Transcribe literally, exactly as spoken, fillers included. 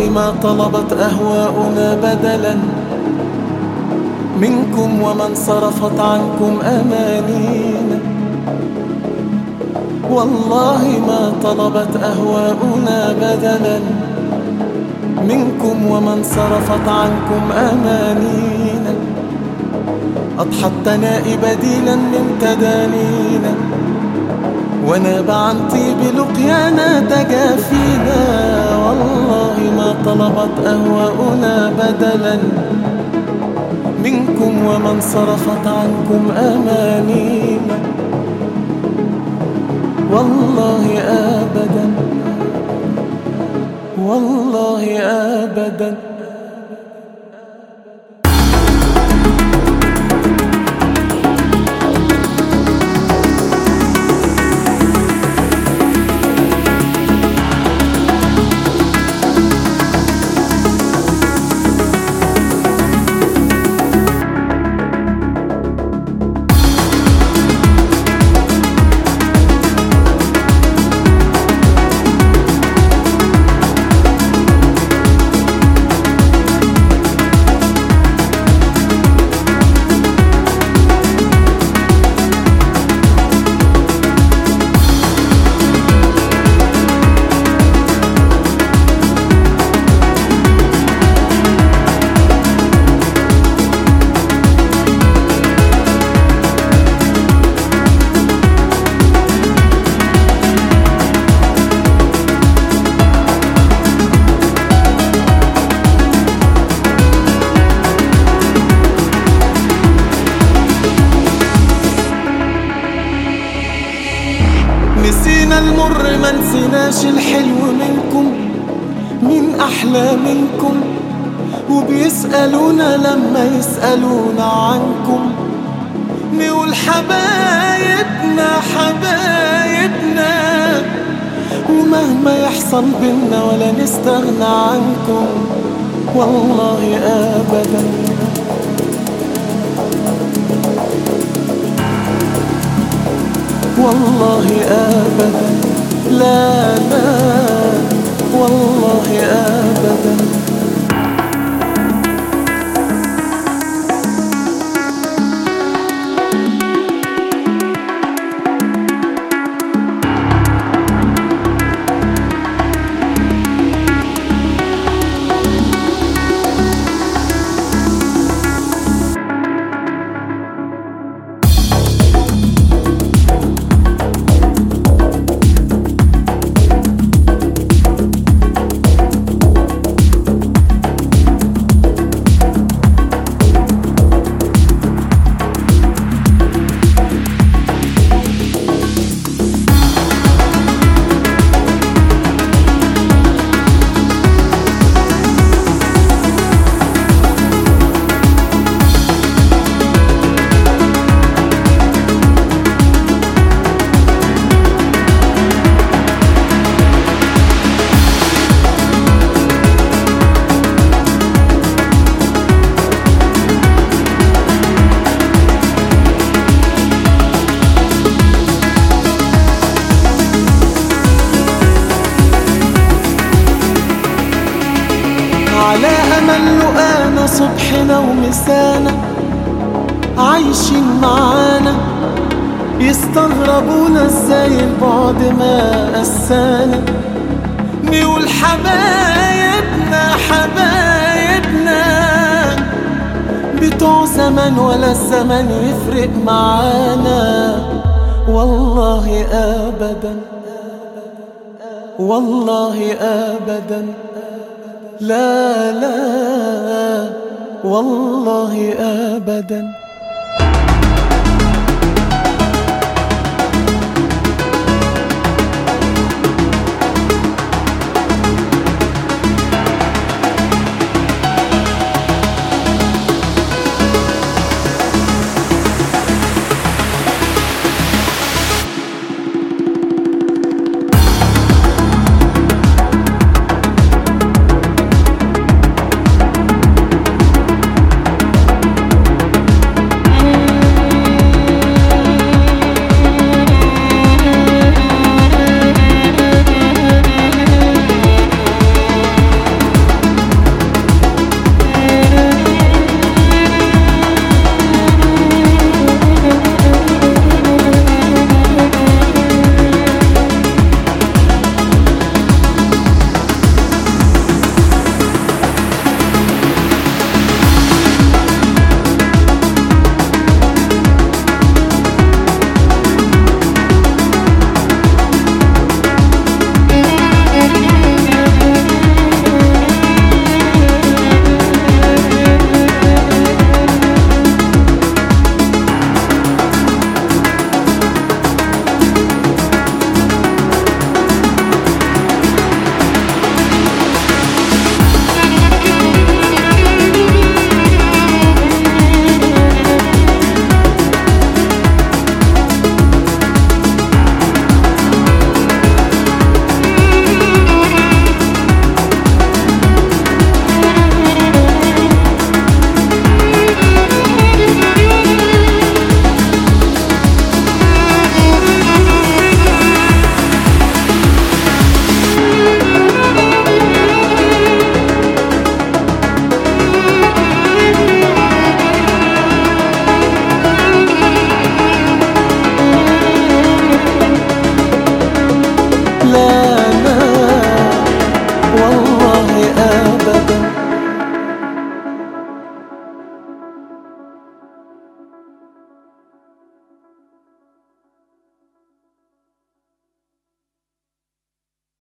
ما طلبت أهواؤنا بدلا منكم، وما انصرفت عنكم أمانينا. والله ما طلبت أهواؤنا بدلا منكم، وما انصرفت عنكم أمانينا. أضحى التنائي بديلا من تدانينا، وناب عن طيب لقيانا تجافينا. والله ما طلبت أهواؤنا بدلا منكم، وما انصرفت عنكم أمانينا. والله أبدا، والله أبدا. نسينا المر ما نسيناش الحلو منكم، من أحلى منكم، وبيسألونا لما يسألونا عنكم. نقول حبايبنا حبايبنا، ومهما يحصل بينا ولا نستغنى عنكم. والله أبدا، والله أبدا، لا لا والله أبدا. على أمل لقانا صبحنا ومسانا عايشين معانا، يستغربونا ازاي البعد ما قسانا. نقول حبايبنا حبايبنا بتوع زمان، ولا الزمن يفرق معانا. والله أبدا، والله أبدا، لا لا والله أبدا.